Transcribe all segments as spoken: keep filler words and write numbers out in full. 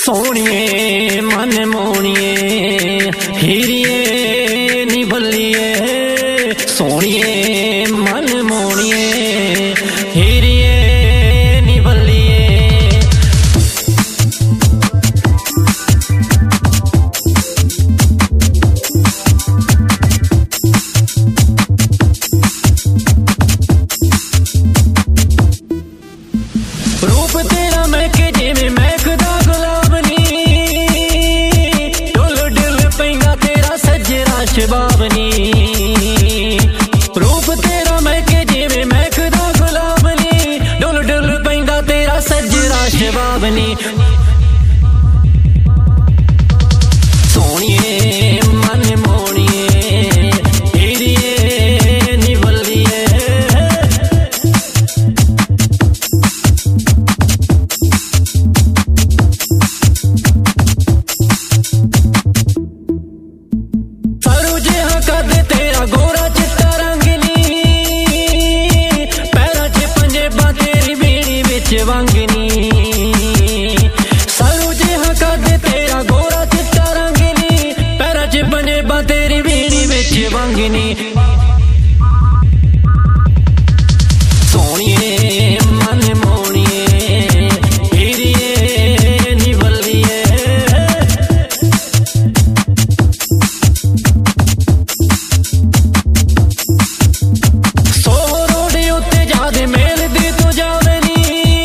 सोनिए मन मोनिए हीरिए निबलिए सोनिए मन मोनिए हीरिए निबलिए रूप तेरा मैं के जिवें महकदा गुलाब नी डुल डुल पैंदा तेरा सजरा शबाब नी रूप तेरा मैं के जिवें महकदा गुलाब नी डुल डुल पैंदा तेरा सजरा शबाब नी सोनिए मन मोनिए हीरिए निबलिए कद तेरा गोरा चिट्टा रंग नी पैरां च पंजेबां तेरी बीड़ी विच वंग नी सारू जिहा कद तेरा गोरा चिट्टा रंग नी पैरां च पंजेबां तेरी बीड़ी विच वंग नी सोनिए मन मोनिए हीरिए निबलिए मेल दी तू जावे नी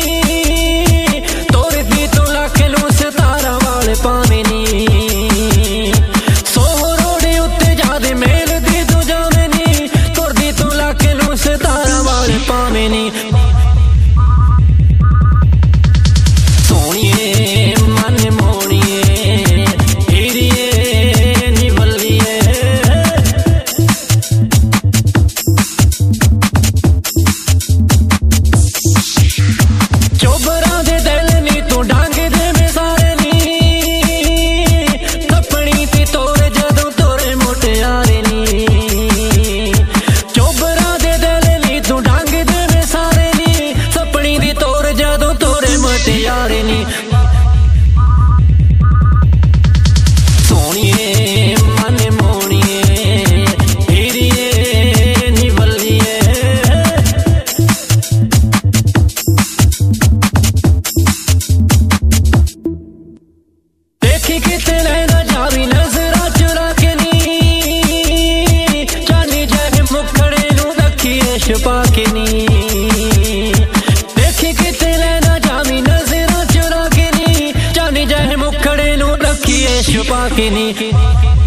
तोर दी तू लख नू सितारा वाले पावे नी सौ रोड़े उत्ते जादे मेल दी तू जावे नी तोर दी तू लख नू सितारा वाले पावे नी सोनिए मन मोनिए हीरिए निबलिए चोबरां दे दिल नी तू डांग दे में सारे नी तपनी ती तोरे जदों तोरे मुटियारे नी चोबरां दे दिल नी तू डांग दे में सारे नी तपनी दी तोरे जदों तोरे मुटियारे नी सोनिए मन मोनिए हीरिए निबलिए देखी किते लेना जावी नजरा चुरा के नी चानी जह मुखड़े नू रखिए छुपा के नी देखी किते लेना जावी नजरा चुरा के नी चानी जह मुखड़े नू रखिए छुपा के नी